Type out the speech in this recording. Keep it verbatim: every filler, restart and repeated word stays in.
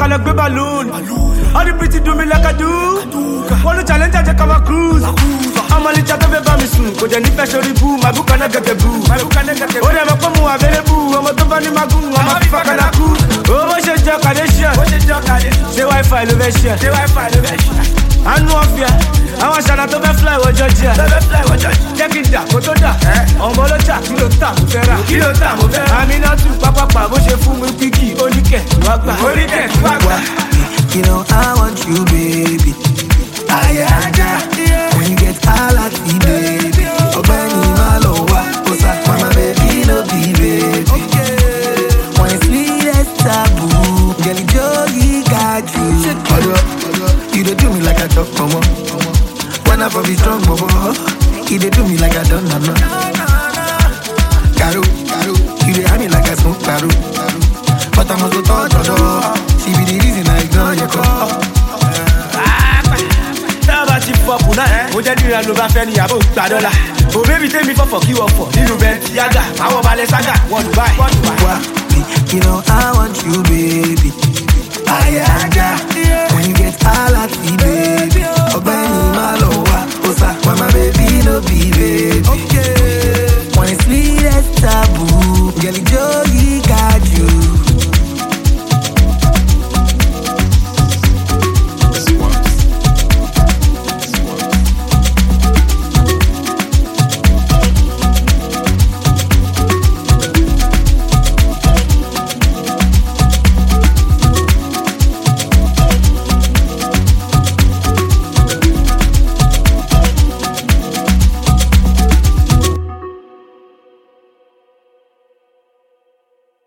call a balloon. All the pretty do me like I do. Wanna challenge, I take a cruise. I'm a little bit of a soon. Could you need a show boo? My book and I get a boo. My book and I get a boo. Oh, I'm a come available. I'm a company magoon. I'm a fucking a cool. Oh, what's your job? Say Wi-Fi elevation. Say Wi-Fi elevation. I know of ya. I want Shana to be fly with Georgia. Check it down, photo down. On Molocha, kilo tam, Ferra. Kilo tam, I mean, not to Papa, but she fool me picky. Only get, Wagba, only get, Wagba. You know I want you, baby. Ayaja, when you get all at me, baby. Obani Malowa, Osa, mama, baby, no be baby. When it's sweet as taboo, Jelly Jogi got you. You don't do me like I talk no more. When I be strong, bobo. You don't do me like I don't know. Karu, Karu, you dey have me like I smoke Karu. But I'm also touch on door. She be the reason I ignore your call. Tell about you for Puna. Mo jẹ́ dìrà ló bá fẹ́ ní àbò gbà dọ́là. Oh baby tell me for for kí wọ́n fọ̀ nínú bẹ́ẹ̀ Yaga. Àwọn balẹ̀ Saga wọ́n Dubai. You know I